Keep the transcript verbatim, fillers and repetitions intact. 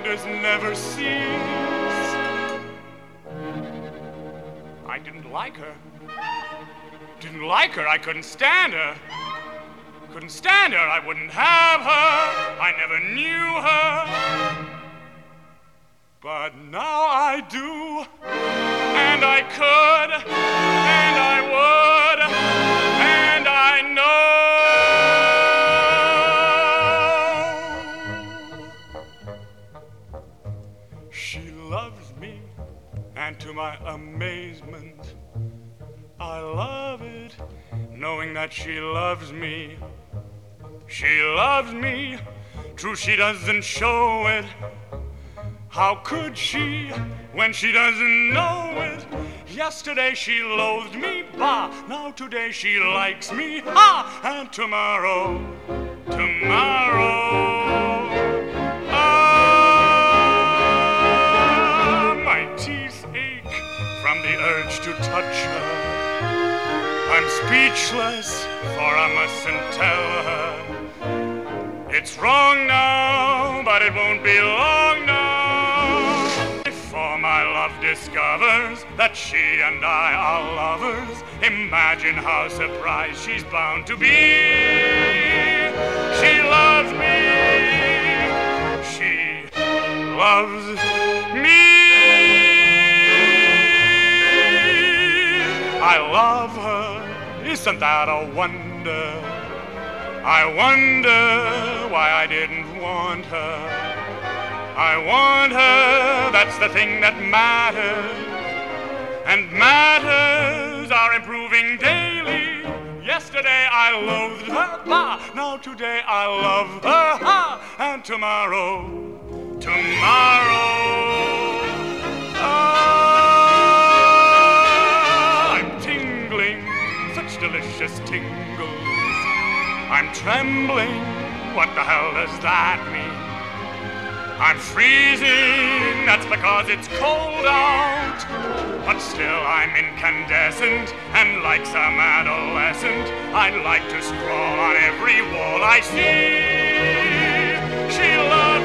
wonders never cease. I didn't like her. Didn't like her, I couldn't stand her. Couldn't stand her, I wouldn't have her. I never knew her. But now I do, and I could, and I would, and I know. She loves me, and to my amazement, I love it, knowing that she loves me. She loves me, true she doesn't show it. How could she, when she doesn't know it? Yesterday she loathed me, bah, now today she likes me, ha, and tomorrow, tomorrow, ah, my teeth ache from the urge to touch her. I'm speechless, for I mustn't tell her. It's wrong now, but it won't be long now. For my love discovers that she and I are lovers, imagine how surprised she's bound to be. She loves me. She loves me. I love her. Isn't that a wonder? I wonder why I didn't want her. I want her, that's the thing that matters. And matters are improving daily. Yesterday I loathed her, bah, now today I love her, ha, and tomorrow, tomorrow, ah, I'm tingling, such delicious tingles. I'm trembling, what the hell does that mean? I'm freezing, that's because it's cold out. But still I'm incandescent, and like some adolescent, I'd like to scrawl on every wall I see. She loves